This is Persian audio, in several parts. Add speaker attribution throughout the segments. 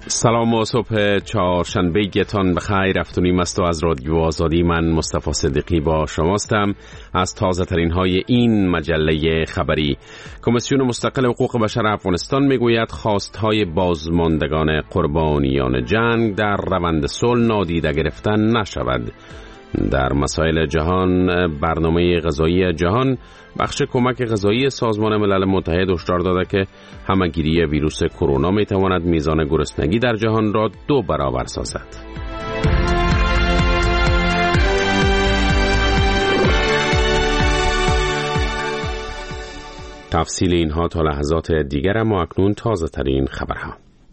Speaker 1: سلام و صبح چهارشنبه‌تان بخیر. هفتونیم است و از رادیو آزادی من مصطفی صدیقی با شماستم. از تازه ترین های این مجله خبری، کمیسیون مستقل حقوق بشر افغانستان میگوید خواستهای بازماندگان قربانیان جنگ در روند صلح نادیده گرفتن نشود. در مسائل جهان، برنامه غذایی جهان بخش کمک غذایی سازمان ملل متحد هشدار داده که همه‌گیری ویروس کرونا میتواند میزان گرسنگی در جهان را 2 برابر سازد. تفصیل اینها تا لحظات دیگر، اما اکنون تازه ترین خبرها.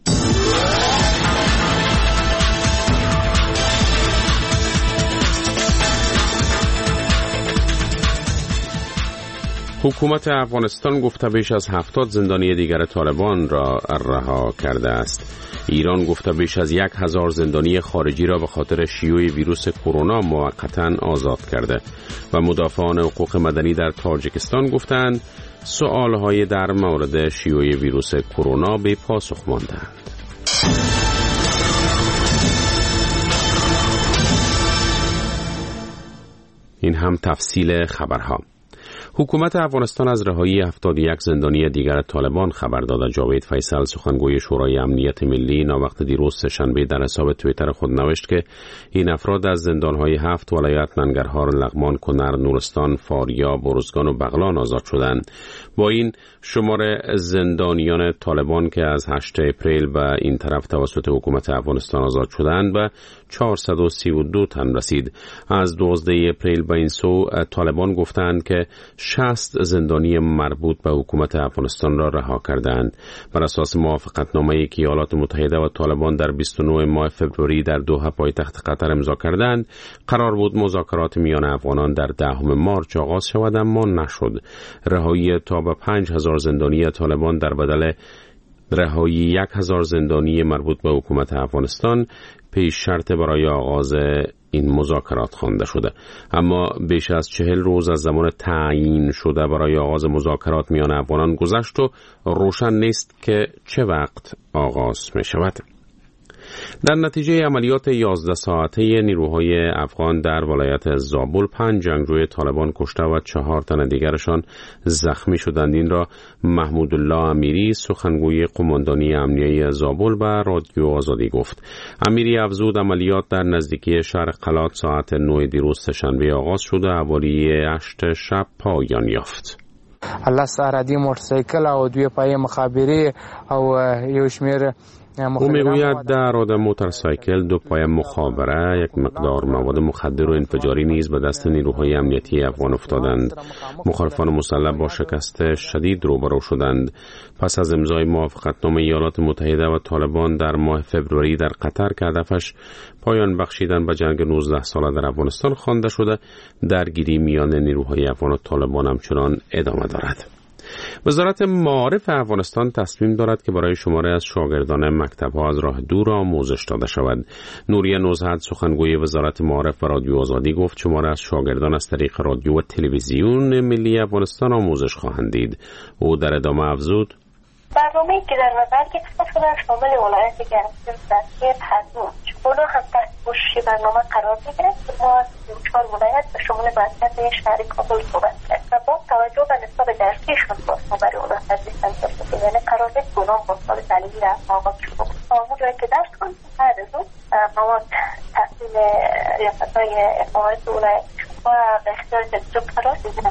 Speaker 1: حکومت افغانستان گفته بیش از 70 زندانی دیگر طالبان را رها کرده است. ایران گفته بیش از 1000 زندانی خارجی را به خاطر شیوع ویروس کرونا موقتا آزاد کرده و مدافعان حقوق مدنی در تاجیکستان گفتند سؤالهای در مورد شیوع ویروس کرونا بی پاسخ ماندند. این هم تفصیل خبرها. حکومت افغانستان از رهایی 71 زندانی دیگر طالبان خبر داده. جاوید فیصل، سخنگوی شورای امنیت ملی، ناوقت دیروز سه‌شنبه در حساب توییتر خود نوشت که این افراد از زندان‌های 7 ولایت ننگرهار، لغمان، کنر، نورستان، فاریاب، ارزگان و بغلان آزاد شدند. با این شمار زندانیان طالبان که از 8 اپریل به این طرف توسط حکومت افغانستان آزاد شدند به 432 تن رسید. از 12 اپریل به این سو طالبان گفتند که 60 زندانی مربوط به حکومت افغانستان را رها کردند. بر اساس موافقتنامه‌ای که ایالات متحده و طالبان در 29 ماه فوریه در دوحه پایتخت قطر امضا کردند، قرار بود مذاکرات میان افغانان در 10 مارس آغاز شود، اما نشد. رهایی تا به 5000 زندانی طالبان در بدل رهایی 1000 زندانی مربوط به حکومت افغانستان پیش شرط برای آغاز این مذاکرات خوانده شده. اما بیش از 40 روز از زمان تعیین شده برای آغاز مذاکرات میان افغانان گذشت و روشن نیست که چه وقت آغاز می شود. در نتیجه عملیات 11 ساعته نیروهای افغان در ولایت زابل 5 جنگجوی طالبان کشته و 4 تن دیگرشان زخمی شدند. این را محمود الله امیری، سخنگوی قماندانی امنیه زابل، به رادیو آزادی گفت. امیری افزود عملیات در نزدیکی شهر قلات ساعت 9 دیروز سه‌شنبه آغاز شده، حوالی 8 شب پایان یافت.
Speaker 2: الله سعادی موتورسیکل او 2 پای مخابره او یو شمیر.
Speaker 1: او میگوید در راه موتورسیکل 2 پای مخابره، یک مقدار مواد مخدر و انفجاری نیز به دست نیروهای امنیتی افغان افتادند. مخالفان مسلح با شکست شدید روبرو شدند. پس از امضای موافقتنامه ایالات متحده و طالبان در ماه فوریه در قطر که هدفش پایان بخشیدن به جنگ 19 ساله در افغانستان خوانده شده، درگیری میان نیروهای افغان و طالبان همچنان ادامه دارد. وزارت معارف افغانستان تصمیم دارد که برای شماره از شاگردان مکتب‌ها از راه دور آموزش داده شود. نوریه نوزهد، سخنگوی وزارت معارف و رادیو آزادی گفت شماره از شاگردان از طریق رادیو و تلویزیون ملی افغانستان آموزش خواهند دید. او در ادامه افزود:
Speaker 3: برنامه‌ای که در نظر گرفته شده شامل ولایت گرمسیر، دستگیر، هزون، چپولو هم تحت پوشش برنامه قرار می‌گیرد که ما از 34 ولایت به شمول مرکز شهر کابل صحبت کردیم و با توجه به نسبت درسیشون باز ما برای اونا تدریس انجام دادیم. یعنی قرار نیست که اونا با سال تعلیمی رسم آغاز شروع کنیم. تا اون جایی که درس کنیم بعد از اون مواد تحصیل ریاست‌های اتحاد ولایت و به اختیار تلویزیون قرار می‌گیریم.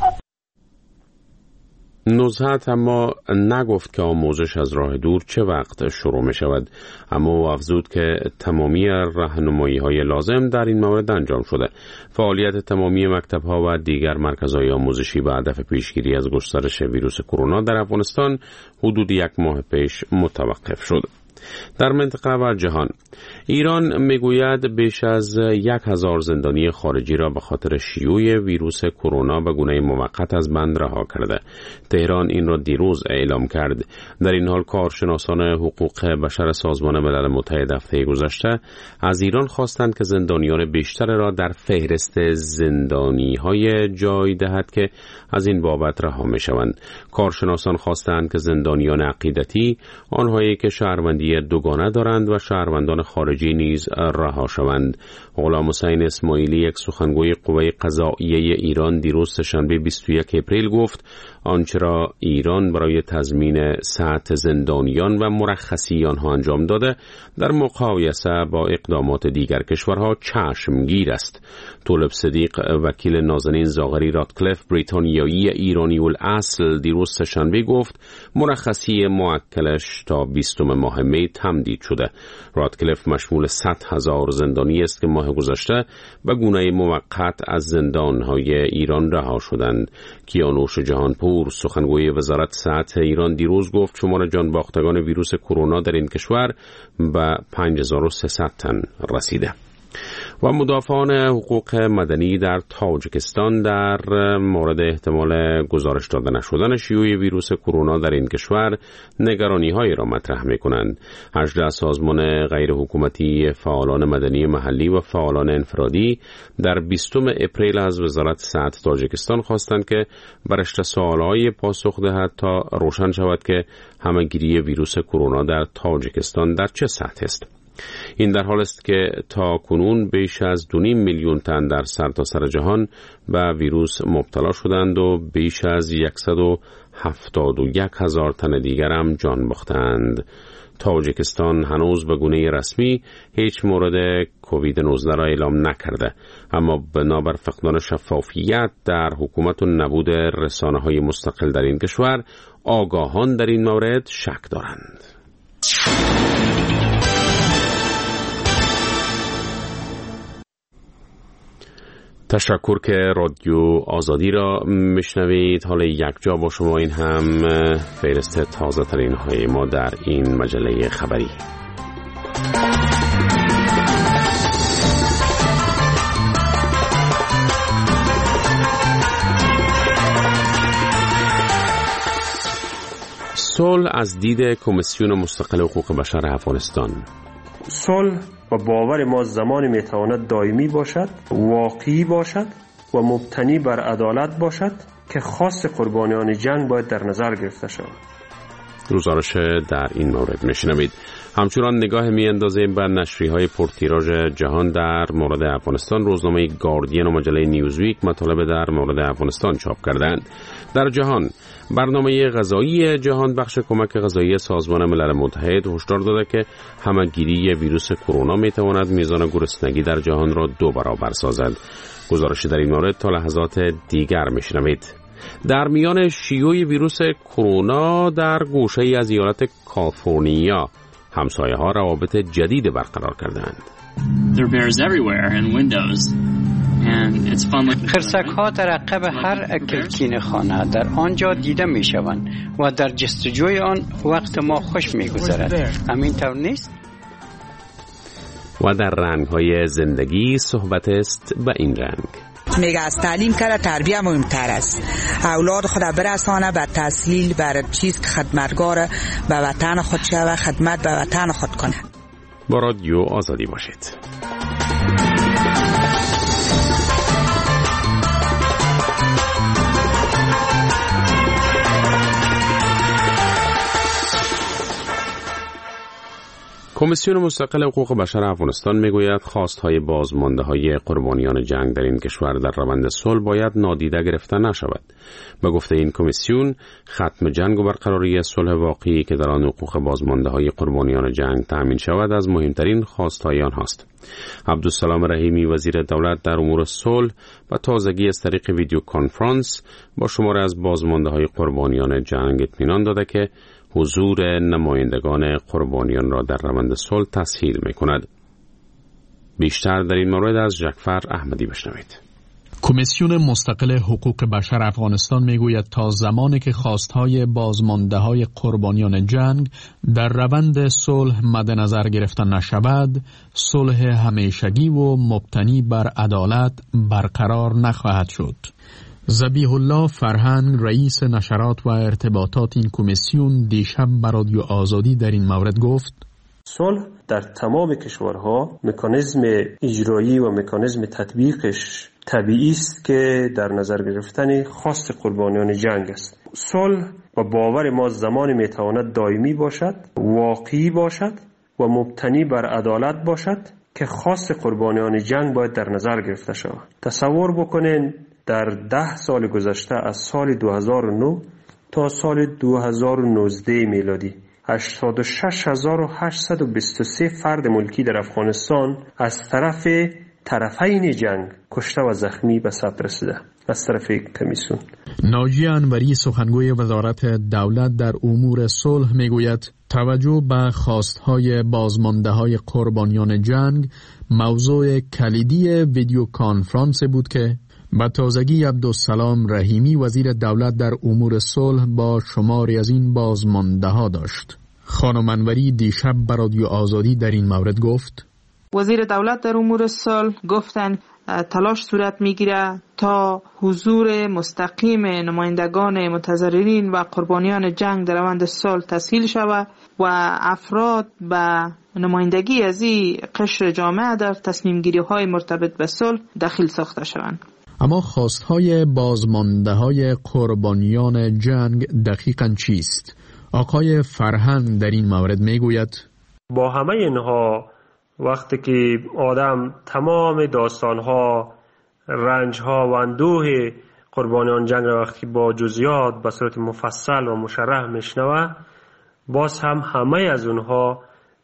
Speaker 1: نزهت اما نگفت که آموزش از راه دور چه وقت شروع می شود، اما او افزود که تمامی راهنمایی‌های لازم در این مورد انجام شده. فعالیت تمامی مکتب‌ها و دیگر مرکزهای آموزشی به هدف پیشگیری از گسترش ویروس کرونا در افغانستان حدود 1 ماه پیش متوقف شد. در منطقه و جهان، ایران میگوید بیش از 1000 زندانی خارجی را به خاطر شیوع ویروس کرونا به گونه موقت از بند رها کرده. تهران این را دیروز اعلام کرد. در این حال کارشناسان حقوق بشر سازمان ملل متحد هفته گذشته از ایران خواستند که زندانیان بیشتر را در فهرست زندانی‌های جای دهد که از این بابت رها می‌شوند. کارشناسان خواستند که زندانیان عقیدتی، آنهایی که شهروندی ویزای دوگانه دارند و شهروندان خارجی نیز رها شوند. غلام حسین اسماعیلی، یک سخنگوی قوه قضاییه ایران، دیروز شنبه 21 اپریل گفت آنچه را ایران برای تضمین صحت زندانیان و مرخصی آنها انجام داده در مقایسه با اقدامات دیگر کشورها چشمگیر است. طالب صدیق، وکیل نازنین زاغری رادکلف، بریتانیایی ایرانی الاصل، دیروز شنبه گفت مرخصی موکلش تا 20 ماه می تمدید شده. رادکلف مشمول 100,000 زندانی است که ماه گذشته به گونه موقت از زندانهای ایران رها شدند. کیانوش جهانپور، سخنگوی وزارت صحت ایران، دیروز گفت شمار جان باختگان ویروس کرونا در این کشور به 5300 تن رسیده. و مدافعان حقوق مدنی در تاجیکستان در مورد احتمال گزارش داده نشدن شیوع ویروس کرونا در این کشور نگرانی‌هایی را مطرح می‌کنند. 18 سازمان غیر حکومتی، فعالان مدنی محلی و فعالان انفرادی در 20 اپریل از وزارت صحت تاجیکستان خواستند که بر رشته سوال‌های پاسخ دهد تا روشن شود که همه‌گیری ویروس کرونا در تاجیکستان در چه سطح است. این در حال است که تا کنون بیش از 2.5 میلیون تن در سرتاسر جهان به ویروس مبتلا شدند و بیش از 171,000 تن دیگر هم جان باختند. تاجیکستان هنوز به گونه رسمی هیچ مورد کووید 19 را اعلام نکرده، اما بنابر فقدان شفافیت در حکومت و نبود رسانه‌های مستقل در این کشور، آگاهان در این مورد شک دارند. تشکر که رادیو آزادی را میشنوید. حالا یک جا با شما، این هم فهرست تازه ترین های ما در این مجله خبری. صلح از دید کمیسیون مستقل حقوق بشر افغانستان.
Speaker 4: صلح و باور ما زمانی میتواند دائمی باشد، واقعی باشد و مبتنی بر عدالت باشد که خاص قربانیان جنگ باید در نظر گرفته شود.
Speaker 1: گزارش در این مورد میشنوید. همچنان نگاه میاندازیم به نشریه‌های پرتیراژ جهان در مورد افغانستان. روزنامه گاردین و مجله نیوزویک مطالب در مورد افغانستان چاپ کردند. در جهان، برنامه غذایی جهان بخش کمک غذایی سازمان ملل متحد هشدار داده که همه‌گیری ویروس کرونا میتواند میزان گرسنگی در جهان را 2 برابر سازد. گزارش در این مورد تا لحظات دیگر میشنوید. در میان شیوع ویروس کرونا در گوشه‌ای از ایالت کالیفرنیا، همسایه‌ها روابط جدید برقرار کردند.
Speaker 5: خرسک‌ها در عقب هر کلکین خانه در آنجا دیده می‌شوند و در جستجوی آن وقت ما خوش می‌گذرد. همین طور نیست؟
Speaker 1: و در رنگ‌های زندگی صحبت است به این رنگ.
Speaker 6: میگه از تعلیم کرده تربیه مهمتر است. اولاد خود برسانه به تحصیل، بر چیز که خدمتگار به وطن خود شوه، خدمت به وطن خود کنه.
Speaker 1: با رادیو آزادی باشید. کمیسیون مستقل حقوق بشر افغانستان میگوید خواستهای بازمانده‌های قربانیان جنگ در این کشور در روند صلح باید نادیده گرفته نشود. به گفته این کمیسیون، ختم جنگ و برقراری صلح واقعی که در آن حقوق بازمانده‌های قربانیان جنگ تامین شود از مهمترین خواستهای آنهاست. عبدالسلام رحیمی، وزیر دولت در امور صلح، و تازگی از طریق ویدیو کنفرانس با شماری از بازمانده‌های قربانیان جنگ اطمینان داده که حضور نمایندگان قربانیان را در روند صلح تسهیل می‌کند. بیشتر در این مورد از جعفر احمدی بشنوید.
Speaker 7: کمیسیون مستقل حقوق بشر افغانستان میگوید تا زمانی که خواستهای بازمانده‌های قربانیان جنگ در روند صلح مد نظر گرفته نشود، صلح همیشگی و مبتنی بر عدالت برقرار نخواهد شد. ذبیح الله فرهنگ، رئیس نشرات و ارتباطات این کمیسیون، دیشب به رادیو آزادی در این مورد گفت:
Speaker 4: صلح در تمام کشورها مکانیزم اجرایی و مکانیزم تطبیقش طبیعی است که در نظر گرفتن خواست قربانیان جنگ است. صلح و باور ما زمانی میتواند دائمی باشد، واقعی باشد و مبتنی بر عدالت باشد که خواست قربانیان جنگ باید در نظر گرفته شود. تصور بکنین در 10 سال گذشته از سال 2009 تا سال 2019 میلادی 86823 فرد ملکی در افغانستان از طرف طرفین جنگ کشته و زخمی به ثبت رسیده از طرف کمیسیون.
Speaker 7: ناجی انوری سخنگوی وزارت دولت در امور صلح میگوید توجه به خواستهای بازمانده‌های قربانیان جنگ موضوع کلیدی ویدیو کانفرانس بود که با تازگی عبدالسلام رحیمی وزیر دولت در امور صلح با شماری از این بازمانده‌ها داشت. خانم انوری دیشب به رادیو آزادی در این مورد گفت
Speaker 8: وزیر دولت در امور صلح گفتند تلاش صورت میگیره تا حضور مستقیم نمایندگان متضررین و قربانیان جنگ در روند صلح تسهیل شود و افراد به نمایندگی از این قشر جامعه در تصمیم گیری های مرتبط به صلح دخیل ساخته شوند.
Speaker 7: اما خواستهای بازمانده‌های قربانیان جنگ دقیقاً چیست؟ آقای فرهنگ در این مورد میگوید
Speaker 4: با همه اینها وقتی که آدم تمام داستانها، رنجها و اندوه قربانیان جنگ را وقتی با جزئیات به صورت مفصل و مشرح میشنوه، باز هم همه از اونها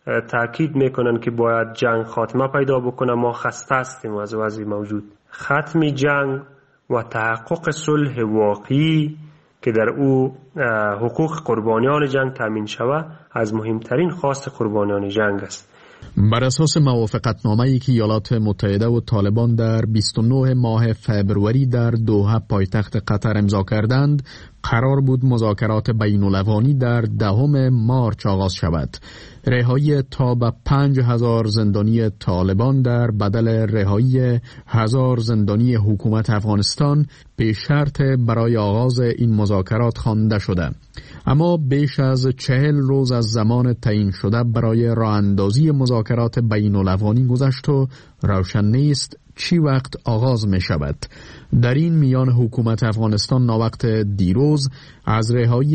Speaker 4: تاکید میکنن که باید جنگ خاتمه پیدا بکنه. ما خسته هستیم از وضع موجود. ختم جنگ و تحقق صلح واقعی که در او حقوق قربانیان جنگ تامین شود از مهمترین خواست قربانیان جنگ است.
Speaker 7: بر اساس موافقتنامه‌ای که ایالات متحده و طالبان در 29 ماه فبروری در دوحه پایتخت قطر امضا کردند، قرار بود مذاکرات بین‌الاقوایی در 10 مارس آغاز شود. رهایی تا به 5000 زندانی طالبان در بدل رهایی 1000 زندانی حکومت افغانستان به شرط برای آغاز این مذاکرات خوانده شده. اما بیش از 40 روز از زمان تعیین شده برای راه اندازی مذاکرات بین‌الاقوایی گذشت و روشن نیست چی وقت آغاز می شود. در این میان حکومت افغانستان ناوقت دیروز از رهایی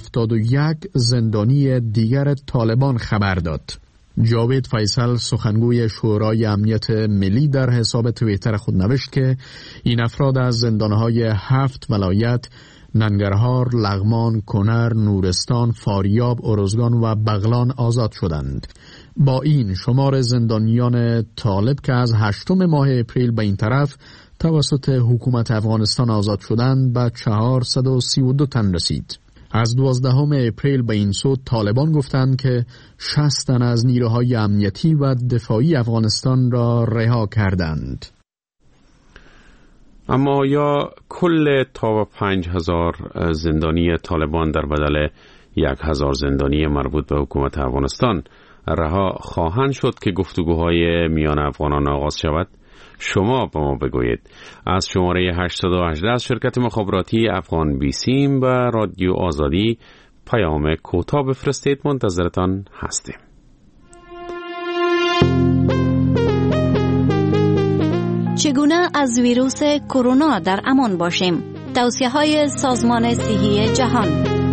Speaker 7: 71 زندانی دیگر طالبان خبر داد. جاوید فیصل سخنگوی شورای امنیت ملی در حساب توییتر خود نوشت که این افراد از زندانهای 7 ولایت ننگرهار، لغمان، کنر، نورستان، فاریاب، ارزگان و بغلان آزاد شدند. با این شمار زندانیان طالب که از 8 ماه اپریل به این طرف توسط حکومت افغانستان آزاد شدند به 432 تن رسید. از 12 اپریل به این سو طالبان گفتند که 60 تن از نیروهای امنیتی و دفاعی افغانستان را رها کردند.
Speaker 1: اما یا کل تا 5000 زندانی طالبان در بدل 1000 زندانی مربوط به حکومت افغانستان رها خواهند شد که گفتگوهای میان افغانان آغاز شود؟ شما به ما بگویید. از شماره 818 از شرکت مخابراتی افغان بیسیم و رادیو آزادی پیام کوتاه بفرستید، منتظرتان هستیم.
Speaker 9: چگونه از ویروس کرونا در امان باشیم؟ توصیه‌های سازمان صحی جهان.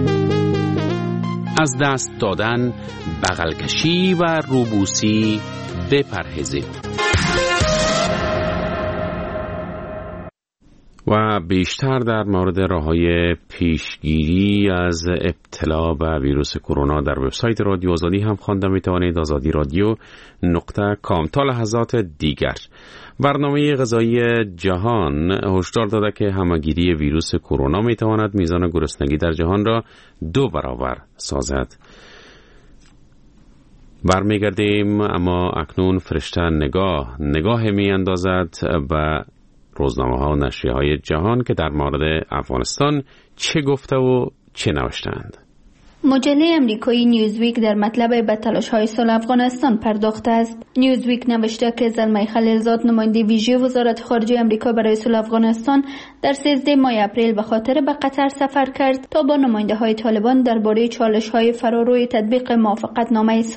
Speaker 1: از دست دادن، بغل کشی و روبوسی بپرهیزید. و بیشتر در مورد راه‌های پیشگیری از ابتلا به ویروس کرونا در وبسایت رادیو آزادی هم خوانده می‌توانید. azadi.radio.com. تا لحظات دیگر برنامه غذایی جهان هشدار داده که همه‌گیری ویروس کرونا می‌تواند میزان گرسنگی در جهان را 2 برابر سازد. برمیگردیم، اما اکنون فرشته نگاه می‌اندازد به روزنامه ها و نشریه های جهان که در مورد افغانستان چه گفته و چه نوشتند.
Speaker 10: مجله امریکایی نیوزویک در مطلب به تلاش‌های صلح افغانستان پرداخته است. نیوزویک نوشته که زلمه خلیلزاد نماینده ویژه وزارت خارجه امریکا برای صلح افغانستان در 13 ماه اپریل به خاطر به قطر سفر کرد تا با نماینده‌های طالبان درباره چالش‌های فراروی تطبیق موافقتنامه صلح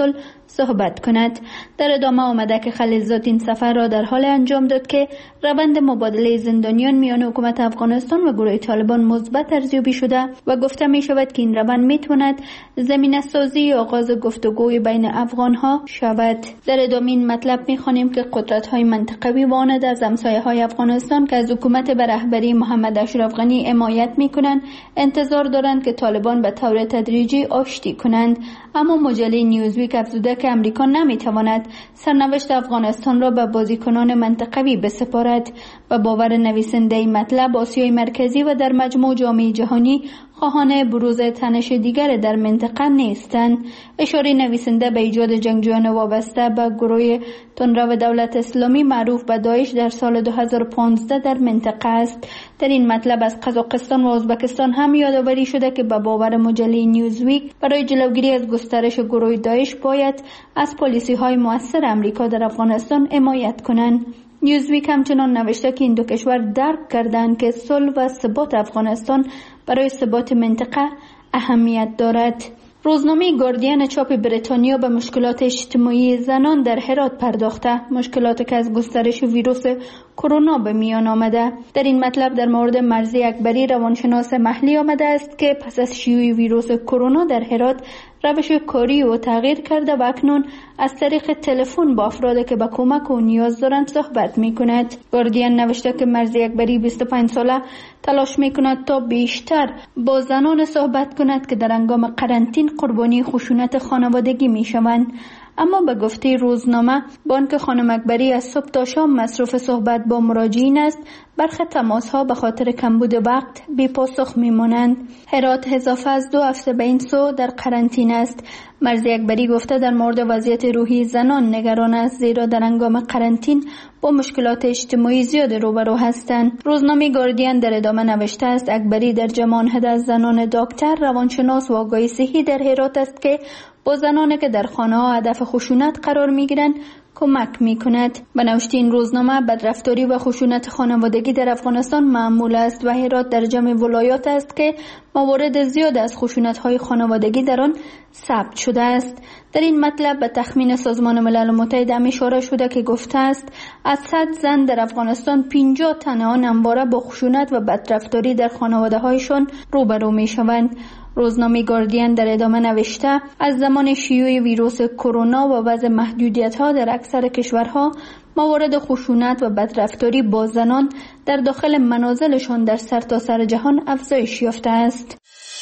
Speaker 10: صحبت کند. در ادامه آمده که خلیلزاد این سفر را در حال انجام داد که روند مبادله زندانیان میان حکومت افغانستان و گروه طالبان مثبت ارزیابی شده و گفته می شود که این روند میتواند زمینه سازی آغاز گفتگوی بین افغانها شود. در ادامه این مطلب میخوانیم که قدرت‌های منطقوی و آن از همسایه‌های افغانستان که از حکومت به رهبری محمد اشرف غنی حمایت میکنند انتظار دارند که طالبان به طور تدریجی آشتی کنند، اما مجله نیوزویک افزوده که امریکا نمیتواند سرنوشت افغانستان را به بازیکنان منطقوی بسپارد و باور نویسنده این مطلب آسیای مرکزی و در مجموع جامعه جهانی خواهان بروز تنش دیگر در منطقه نیستند. اشاره نویسنده به ایجاد جنگجویان وابسته به گروه تندرو دولت اسلامی معروف به داعش در سال 2015 در منطقه است. در این مطلب از قزاقستان و ازبکستان هم یادآوری شده که به باور مجله نیوزویک برای جلوگیری از گسترش گروه داعش باید از پالیسی‌های مؤثر امریکا در افغانستان حمایت کنند. نیوزویک همچنان نوشته که این دو کشور درک کردند که صلح و ثبات افغانستان برای ثبات منطقه اهمیت دارد. روزنامه گاردین چاپ بریتانیا به مشکلات اجتماعی زنان در هرات پرداخته، مشکلاتی که از گسترش ویروس کرونا به میان آمده. در این مطلب در مورد مرضی اکبری روانشناس محلی آمده است که پس از شیوع ویروس کرونا در هرات روش کاری او تغییر کرده و اکنون از طریق تلفن با افرادی که به کمک او نیاز دارند صحبت می کند. گاردین نوشته که مرضی اکبری 25 ساله تلاش می کند تا بیشتر با زنان صحبت کند که در هنگام قرنطینه قربانی خشونت خانوادگی می شوند. اما به گفته روزنامه با آنکه خانم اکبری از صبح تا شام مصروف صحبت با مراجعین است، برخی تماس‌ها به خاطر کمبود وقت بی پاسخ می‌مانند. هرات اضافه از 2 هفته به این سو در قرنطینه است. مرضی اکبری گفته در مورد وضعیت روحی زنان نگران است، زیرا در هنگام قرنطینه با مشکلات اجتماعی زیاد روبرو هستند. روزنامه گاردین در ادامه نوشته است اکبری در جمع از زنان دکتر، روانشناس و آگاهی صحی در هرات است که با زنانی که در خانه‌ها هدف خشونت قرار می‌گیرند کمک می‌کند. به نوشته این روزنامه بدرفتاری و خشونت خانوادگی در افغانستان معمول است و هرات در جمع ولایات است که موارد زیاد از خشونت‌های خانوادگی در آن ثبت شده است. در این مطلب به تخمین سازمان ملل متحد اشاره شده که گفته است از 100 زن در افغانستان 50 تن آن همواره با خشونت و بدرفتاری در خانواده‌هایشان روبرو می‌شوند. روزنامه گاردین در ادامه نوشته از زمان شیوع ویروس کرونا و وضع محدودیت‌ها در اکثر کشورها موارد خشونت و بدرفتاری با زنان در داخل منازلشان در سرتاسر جهان افزایش یافته است.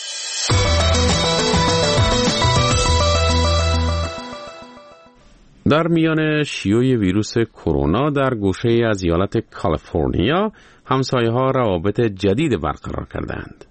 Speaker 1: در میان شیوع ویروس کرونا در گوشه از ایالت کالیفرنیا همسایه‌ها روابط جدید برقرار کردند.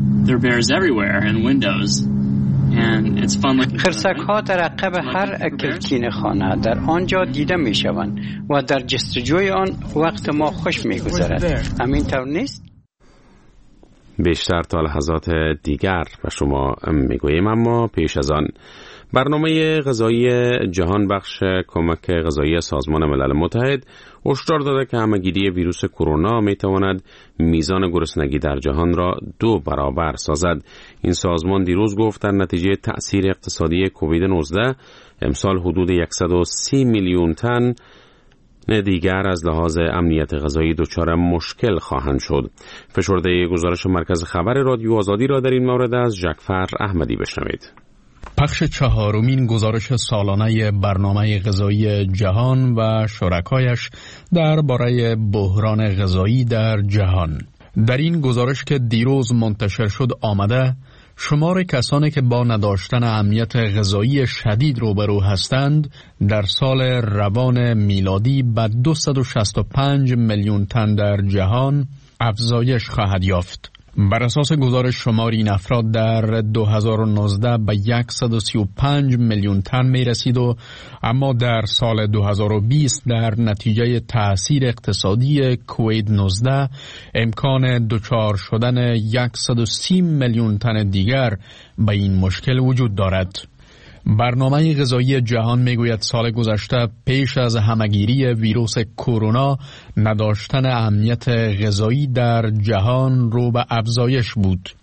Speaker 5: خرسک‌ها در عقب هر کلکین خانه در آنجا دیده می‌شوند و در جستجوی آن وقت ما خوش می‌گذرد. همین طور نیست؟
Speaker 1: بیشتر تا لحظات دیگر و شما میگوییم، اما پیش از آن برنامه غذایی جهان بخش کمک غذایی سازمان ملل متحد هشدار داده که همه‌گیری ویروس کرونا میتواند میزان گرسنگی در جهان را 2 برابر سازد. این سازمان دیروز گفت در نتیجه تأثیر اقتصادی کووید 19 امسال حدود 130 میلیون تن دیگر از لحاظ امنیت غذایی دچار مشکل خواهند شد. فشرده گزارش مرکز خبر رادیو آزادی را در این مورد از جعفر احمدی بشنوید.
Speaker 7: پخش 4مین گزارش سالانه برنامه غذایی جهان و شرکایش درباره بحران غذایی در جهان. در این گزارش که دیروز منتشر شد آمده شمار کسانی که با نداشتن امنیت غذایی شدید روبرو هستند در سال روان میلادی به 265 میلیون تن در جهان افزایش خواهد یافت. بر اساس گزارش شمار این افراد در 2019 به 135 میلیون تن می رسید و اما در سال 2020 در نتیجه تأثیر اقتصادی کووید 19 امکان دچار شدن 130 میلیون تن دیگر به این مشکل وجود دارد. برنامه غذایی جهان میگوید سال گذشته پیش از همه‌گیری ویروس کرونا نداشتن امنیت غذایی در جهان رو به افزایش بود.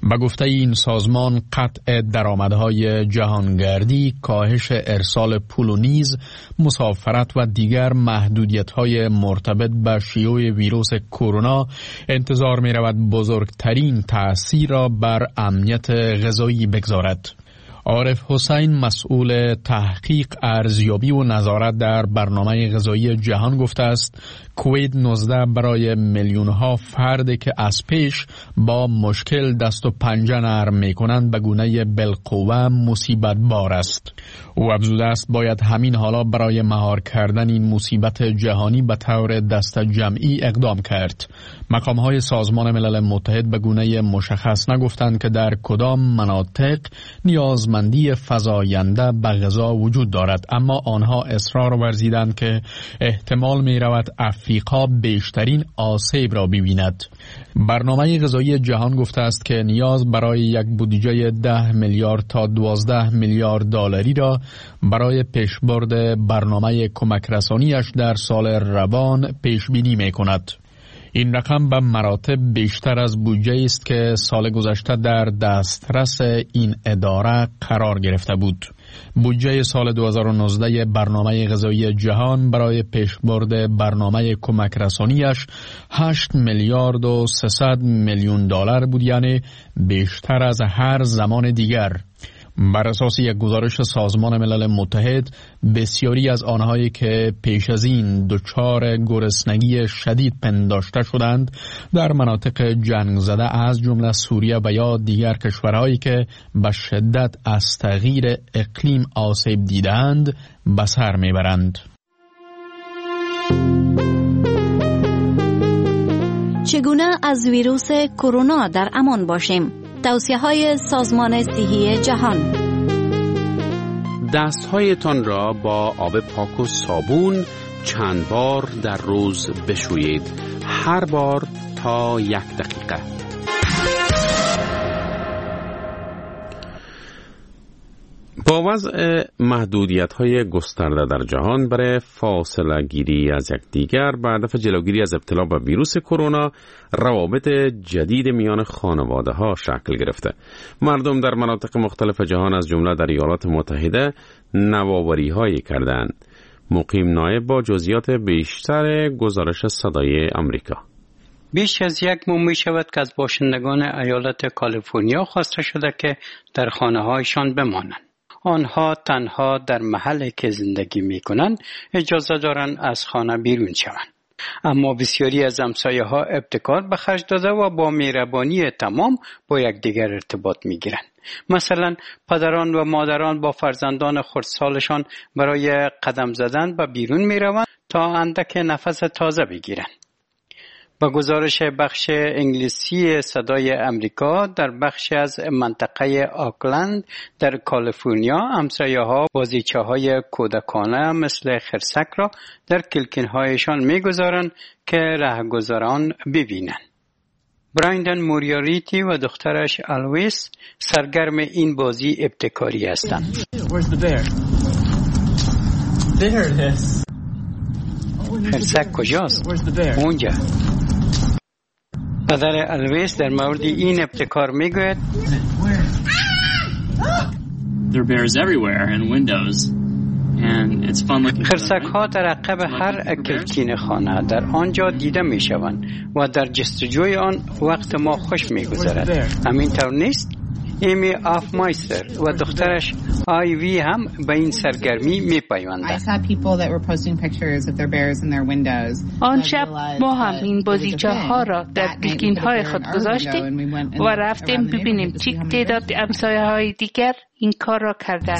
Speaker 7: به گفته این سازمان قطع درآمدهای جهانگردی، کاهش ارسال پول و نیز مسافرت و دیگر محدودیت‌های مرتبط به شیوع ویروس کرونا انتظار می‌رود بزرگترین تأثیر را بر امنیت غذایی بگذارد. عارف حسین مسئول تحقیق ارزیابی و نظارت در برنامه غذایی جهان گفته است کووید 19 برای میلیون‌ها فرد که از پیش با مشکل دست و پنجه نرم می‌کنند به گونه بالقوه مصیبت بار است. او افزوده است باید همین حالا برای مهار کردن این مصیبت جهانی به طور دست جمعی اقدام کرد. مقام‌های سازمان ملل متحد به گونه مشخص نگفتند که در کدام مناطق نیازمندی فزاینده به غذا وجود دارد، اما آنها اصرار ورزیدند که احتمال می‌رود افریقا بیشترین آسیب را ببیند. برنامه غذایی جهان گفته است که نیاز برای یک بودجه 10 میلیارد تا 12 میلیارد دلاری را برای پیشبرد برنامه کمک رسانیش در سال روان پیش بینی می‌کند. این رقم به مراتب بیشتر از بودجه است که سال گذشته در دسترس این اداره قرار گرفته بود. بودجه سال 2019 برنامه غذایی جهان برای پیشبرد برنامه کمک رسانیش 8 میلیارد و 300 میلیون دلار بود، یعنی بیشتر از هر زمان دیگر. بر اساس یک گزارش سازمان ملل متحد، بسیاری از آنهایی که پیش از این دچار گرسنگی شدید پنداشته شدند در مناطق جنگ زده از جمله سوریه و یا دیگر کشورهایی که به شدت از تغییر اقلیم آسیب دیدند به سر میبرند.
Speaker 9: چگونه از ویروس کرونا در امان باشیم؟ توصیه‌های سازمان صحی جهان.
Speaker 1: دستهایتان را با آب پاک و صابون چند بار در روز بشویید، هر بار تا 1 دقیقه. با وضع محدودیت‌های گسترده در جهان برای فاصله گیری از یکدیگر به هدف جلوگیری از ابتلا به ویروس کرونا، روابط جدید میان خانواده‌ها شکل گرفته. مردم در مناطق مختلف جهان از جمله در ایالات متحده نوآوری‌هایی کردند. مقیم نایب با جزئیات بیشتر گزارش صدای آمریکا.
Speaker 5: بیش از 1 ماه می شود که از باشندگان ایالت کالیفرنیا خواسته شده که در خانه‌هایشان بمانند. آنها تنها در محلی که زندگی می کنند اجازه دارند از خانه بیرون شوند. اما بسیاری از همسایه‌ها ابتکار به خرج داده و با مهربانی تمام با یکدیگر ارتباط می گیرند. مثلا پدران و مادران با فرزندان خردسالشان برای قدم زدن به بیرون می روند تا اندک نفس تازه بگیرند. با گزارش بخش انگلیسی صدای امریکا، در بخش از منطقه آکلند در کالیفرنیا همسایه‌ها بازیچه‌های کودکانه مثل خرسک را در کلکین‌هایشان می‌گذارند که رهگذران ببینند. برایندن موریاریتی و دخترش الویس سرگرم این بازی ابتکاری هستند. خرسک کجاست؟ اونجا. پدر الویس در مورد این ابتکار میگوید خرسک ها در عقب هر کلکین خانه در آنجا دیده می شوند و در جستجوی آن وقت ما خوش می گذرد. همین طور نیست؟ ایمی آفمایستر و دخترش آیوی هم به این سرگرمی می پیوندند.
Speaker 8: آن شب ما هم این بازیچه ها را در کلکین های خود گذاشتیم و رفتیم ببینیم چه تعداد همسایه های دیگر این کار را کرده.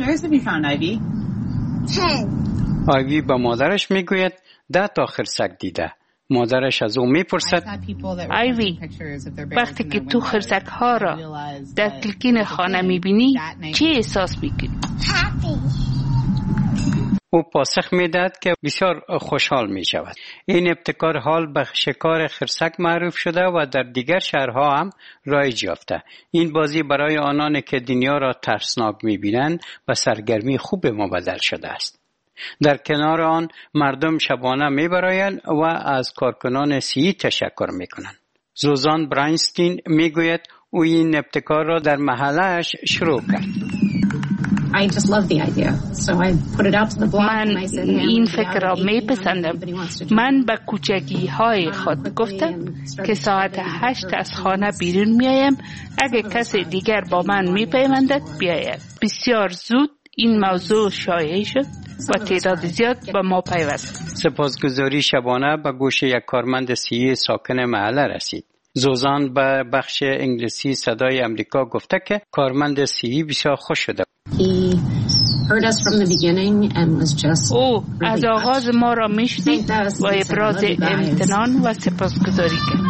Speaker 5: آیوی به مادرش می گوید 10 تا خرسک دیده. مادرش از او میپرسد
Speaker 8: آیوی، وقتی که تو خرسک ها را در کلکین خانه میبینی چه احساس میکنی؟
Speaker 5: او پاسخ میدهد که بسیار خوشحال میشود. این ابتکار حال به شکار خرسک معروف شده و در دیگر شهرها هم رایج یافته. این بازی برای آنانی که دنیا را ترسناک میبینند به سرگرمی خوب مبدل شده است. در کنار آن مردم شبانه میبرایند و از کارکنان صحی تشکر میکنند. زوزان براینستین میگوید او این ابتکار را در محلش شروع کرد.
Speaker 11: من این فکر را میپسندم. من به کوچگی های خود گفتم که ساعت 8 از خانه بیرون میایم. اگه کسی دیگر با من میپیوندد بیاید. بسیار زود این موضوع شایع شد و تعداد زیاد به ما پیوست.
Speaker 5: سپاسگزاری شبانه به گوش یک کارمند صحی ساکن محله رسید. زوزان به بخش انگلیسی صدای امریکا گفته که کارمند صحی بسیار خوش شده.
Speaker 11: او از آغاز ما را میشنید و ابراز امتنان و سپاسگزاری کرد.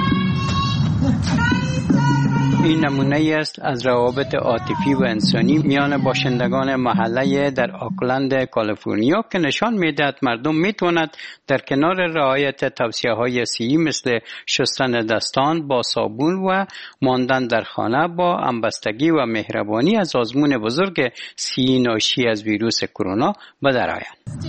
Speaker 5: این نمونه است از روابط عاطفی و انسانی میان باشندگان محله در آکلند کالیفرنیا که نشان میدهد مردم میتوانند در کنار رعایت توصیه‌های صحی مثل شستن دستان با صابون و ماندن در خانه با همبستگی و مهربانی از آزمون بزرگ صحی ناشی از ویروس کرونا به درآیند.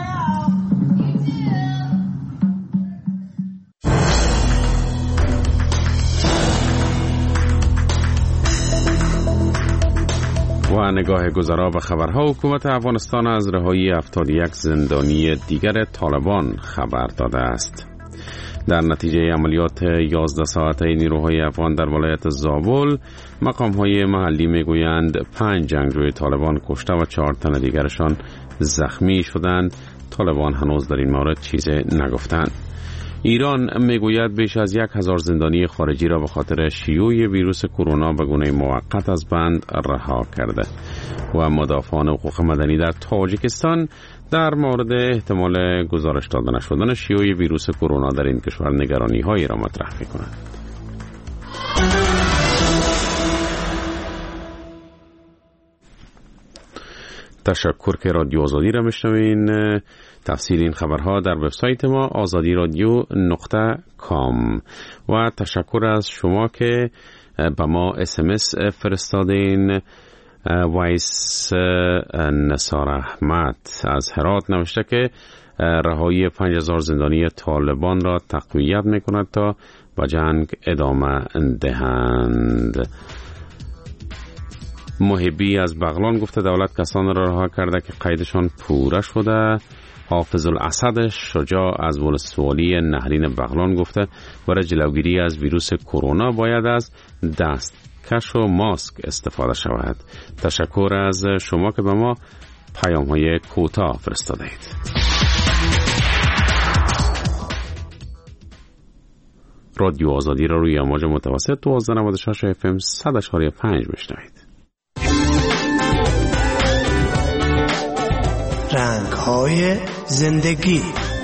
Speaker 1: و نگاه گذرا به خبرها. حکومت افغانستان از رهایی 71 زندانی دیگر طالبان خبر داده است. در نتیجه عملیات 11 ساعته نیروهای افغان در ولایت زابل، مقام‌های محلی میگویند 5 جنگجوی طالبان کشته و 4 تن دیگرشان زخمی شدند. طالبان هنوز در این مورد چیزی نگفتند. ایران میگوید بیش از 1000 زندانی خارجی را به خاطر شیوع ویروس کرونا به گونه موقت از بند رها کرده و مدافعان حقوق مدنی در تاجیکستان در مورد احتمال گزارش داده نشدن شیوع ویروس کرونا در این کشور نگرانی‌هایی را مطرح می‌کنند. تشکر که رادیو آزادی را میشنوین. تفسیر این خبرها در وبسایت ما azadiradio.com و تشکر از شما که به ما SMS فرستادین. وایس نصار احمد از هرات نوشته که رهایی 5000 زندانی طالبان را تقویت میکند تا به جنگ ادامه دهند. محبی از بغلان گفته دولت کسان را رها کرده که قیدشان پوره شده. حافظ الاسد شجاع از ولسوالی نهرین بغلان گفته برای جلوگیری از ویروس کرونا باید از دستکش و ماسک استفاده شود. تشکر از شما که به ما پیام‌های کوتاه فرستاده اید. رادیو آزادی را روی امواج متوسط 1296 FM 100.5 میشنوید.
Speaker 12: رنگ‌های زندگی.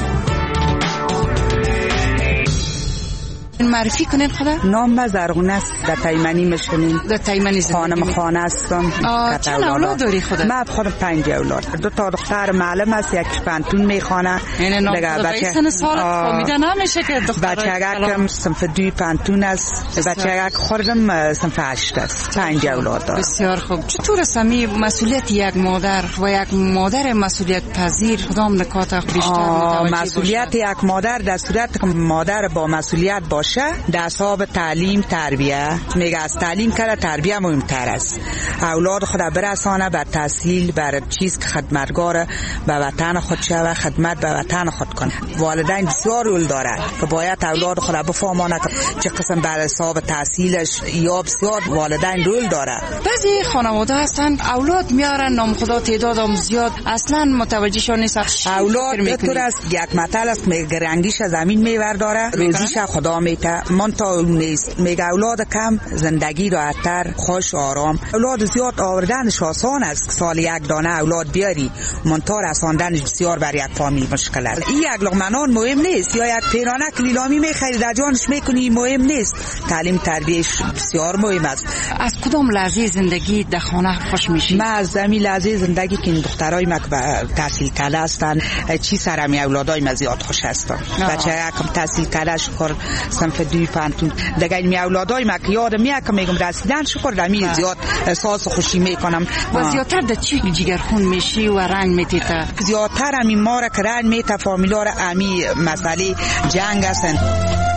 Speaker 6: معرفی کنید خدا؟ نام زرغونه است. در تایمنی میشونیم. در تایمنی خانم خانه هستم.
Speaker 13: چند اولاد داری خدا؟
Speaker 6: من خودم 5 اولاد. 2 تا دختر معلم است، یک پانتون میخوانه.
Speaker 13: دیگه بچه سن سال فهمیده نمیشه که دختر.
Speaker 6: بچه‌گم صنف 2 پانتون است. بچه‌گم خودم صنف 8 است. 5 اولاد دارم.
Speaker 13: بسیار خوب. چطور است می مسئولیت یک مادر و یک مادر مسئولیت پذیر کدام نکات بیشتر متوجه
Speaker 6: مسئولیت یک مادر در صورت که مادر با مسئولیت باشه در حساب تعلیم تربیه میگه از تعلیم کلا تربیه مهمتر است. اولاد خود برسانه به تحصیل بر چیز که خدمتگار به وطن خود شوه، خدمت به وطن خود کنه. والدین بسیار رول داره که باید اولاد خود بفهمانه چه قسم بر حساب تحصیلش یا بسیار والدین رول داره.
Speaker 13: بعضی خانواده هستن اولاد میارن نام خدا تعدادم زیاد اصلا متوجهشون نیست.
Speaker 6: اولاد دکتر است یک مثل است میگه رنگیش زمین میورداره روزیش خدا میته من تا نیست. میگه اولاد کم زندگی راحت‌تر خوش آرام. اولاد زیاد آوردنش آسان است. سال یک دانه اولاد بیاری منتها رساندنش بسیار بر یک فامیل مشکل است. این یک لقمه نان مهم نیست یا یک پیرانه لیلامی میخری در جانش میکنی مهم نیست. تعلیم تربیهش بسیار مهم است.
Speaker 13: از کدام لحظه زندگی در خانه خوش میشی؟
Speaker 6: من از زمین لحظه زندگی که این دخترای ما که تحصیل کرده هستن چی سرمی اولادای ما زیاد خوش هستن. بچه‌ها که تحصیل کرده شکر صنف 2 پانتون دیگه می اولادای ما که یادم میاد که میگم رسیدن شکر دمی زیاد احساس خوشی میکنم.
Speaker 13: و زیادتر در چی جگرخون میشی و رنگ میتیته؟
Speaker 6: زیادتر همین ما را که رنگ میته فامیلا را امی مسئله جنگ هستن.